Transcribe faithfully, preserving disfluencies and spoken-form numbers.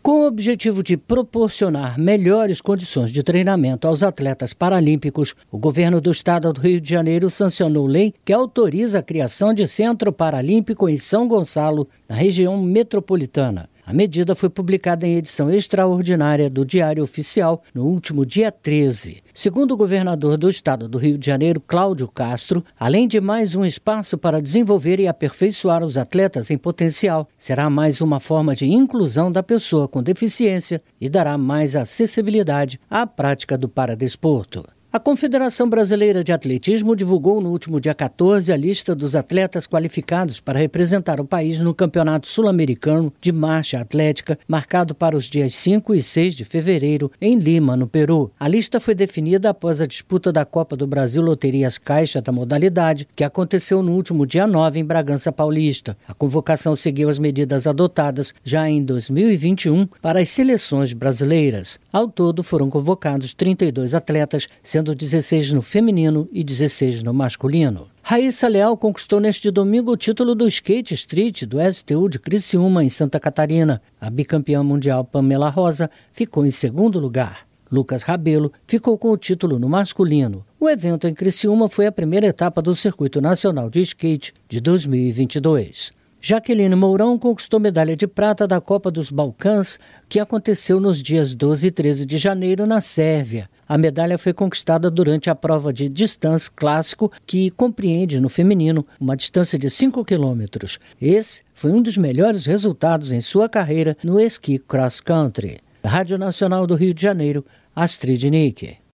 Com o objetivo de proporcionar melhores condições de treinamento aos atletas paralímpicos, o governo do estado do Rio de Janeiro sancionou lei que autoriza a criação de Centro Paralímpico em São Gonçalo, na região metropolitana. A medida foi publicada em edição extraordinária do Diário Oficial no último dia treze. Segundo o governador do estado do Rio de Janeiro, Cláudio Castro, além de mais um espaço para desenvolver e aperfeiçoar os atletas em potencial, será mais uma forma de inclusão da pessoa com deficiência e dará mais acessibilidade à prática do paradesporto. A Confederação Brasileira de Atletismo divulgou no último dia quatorze a lista dos atletas qualificados para representar o país no Campeonato Sul-Americano de Marcha Atlética, marcado para os dias cinco e seis de fevereiro, em Lima, no Peru. A lista foi definida após a disputa da Copa do Brasil Loterias Caixa da modalidade, que aconteceu no último dia nove em Bragança Paulista. A convocação seguiu as medidas adotadas já em dois mil e vinte e um para as seleções brasileiras. Ao todo, foram convocados trinta e dois atletas, sendo dezesseis no feminino e dezesseis no masculino. Raíssa Leal conquistou neste domingo o título do Skate Street do S T U de Criciúma, em Santa Catarina. A bicampeã mundial Pamela Rosa ficou em segundo lugar. Lucas Rabelo ficou com o título no masculino. O evento em Criciúma foi a primeira etapa do Circuito Nacional de Skate de dois mil e vinte e dois. Jaqueline Mourão conquistou medalha de prata da Copa dos Balcãs, que aconteceu nos dias doze e treze de janeiro na Sérvia. A medalha foi conquistada durante a prova de distância clássico, que compreende no feminino uma distância de cinco quilômetros. Esse foi um dos melhores resultados em sua carreira no esqui cross country. Da Rádio Nacional do Rio de Janeiro, Astrid Nick.